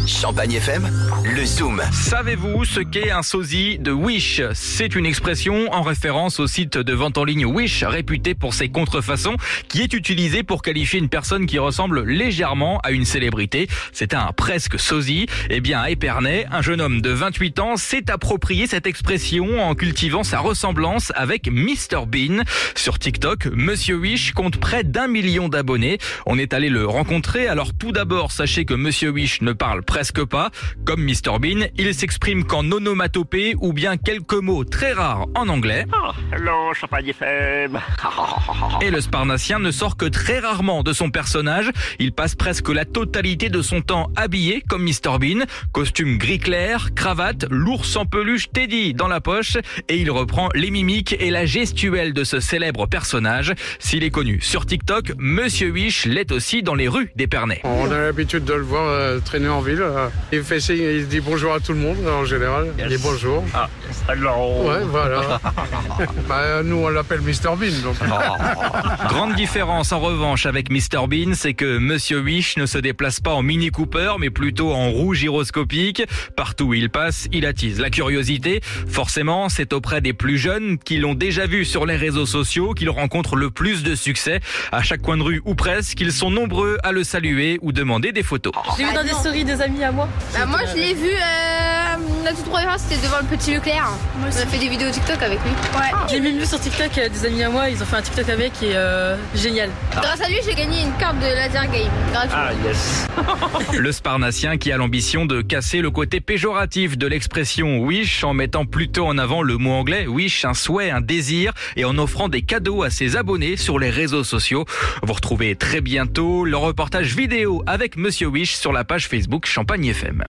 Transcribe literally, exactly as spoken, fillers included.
Champagne F M, le Zoom. Savez-vous ce qu'est un sosie de Wish? C'est une expression en référence au site de vente en ligne Wish, réputé pour ses contrefaçons, qui est utilisé pour qualifier une personne qui ressemble légèrement à une célébrité. C'est un presque sosie. Eh bien, à Épernay, un jeune homme de vingt-huit ans s'est approprié cette expression en cultivant sa ressemblance avec mister Bean. Sur TikTok, Monsieur Wish compte près d'un million d'abonnés. On est allé le rencontrer. Alors tout d'abord, sachez que Monsieur Wish ne parle presque pas. Comme mister Bean, il s'exprime qu'en onomatopée ou bien quelques mots très rares en anglais. Oh, hello, Champagne F M. Et le Sparnacien ne sort que très rarement de son personnage. Il passe presque la totalité de son temps habillé comme mister Bean. Costume gris clair, cravate, l'ours en peluche Teddy dans la poche. Et il reprend les mimiques et la gestuelle de ce célèbre personnage. S'il est connu sur TikTok, Monsieur Wish l'est aussi dans les rues d'Épernay. On a l'habitude de le voir euh, traîner en ville. Euh, il fait signe, il dit bonjour à tout le monde en général. Yes. Il dit bonjour. Ah, hello. Ouais, voilà. bah, nous, on l'appelle mister Bean. Donc. Grande différence en revanche avec mister Bean, c'est que Monsieur Wish ne se déplace pas en Mini Cooper, mais plutôt en roue gyroscopique. Partout où il passe, il attise la curiosité. Forcément, c'est auprès des plus jeunes qui l'ont déjà vu sur les réseaux sociaux qu'il rencontre le plus de succès. À chaque coin de rue ou presque, ils sont nombreux à le saluer ou demander des photos. Je l'ai vu dans des stories des amis à moi. Bah moi je l'ai vu, euh, la toute première fois c'était devant le Petit Leclerc. On a fait des vidéos TikTok avec lui. Ouais. Je l'ai même vu sur TikTok, euh, des amis à moi, ils ont fait un TikTok avec et euh, génial. Grâce à lui j'ai gagné une carte de laser game. Gratuit. Ah, yes. Le Sparnacien qui a l'ambition de casser le côté péjoratif de l'expression Wish en mettant plutôt en avant le mot anglais Wish, un souhait, un désir, et en offrant des cadeaux à ses abonnés sur les réseaux sociaux. Vous retrouvez très bientôt le reportage vidéo avec Monsieur Wish sur la page Facebook Champagne F M.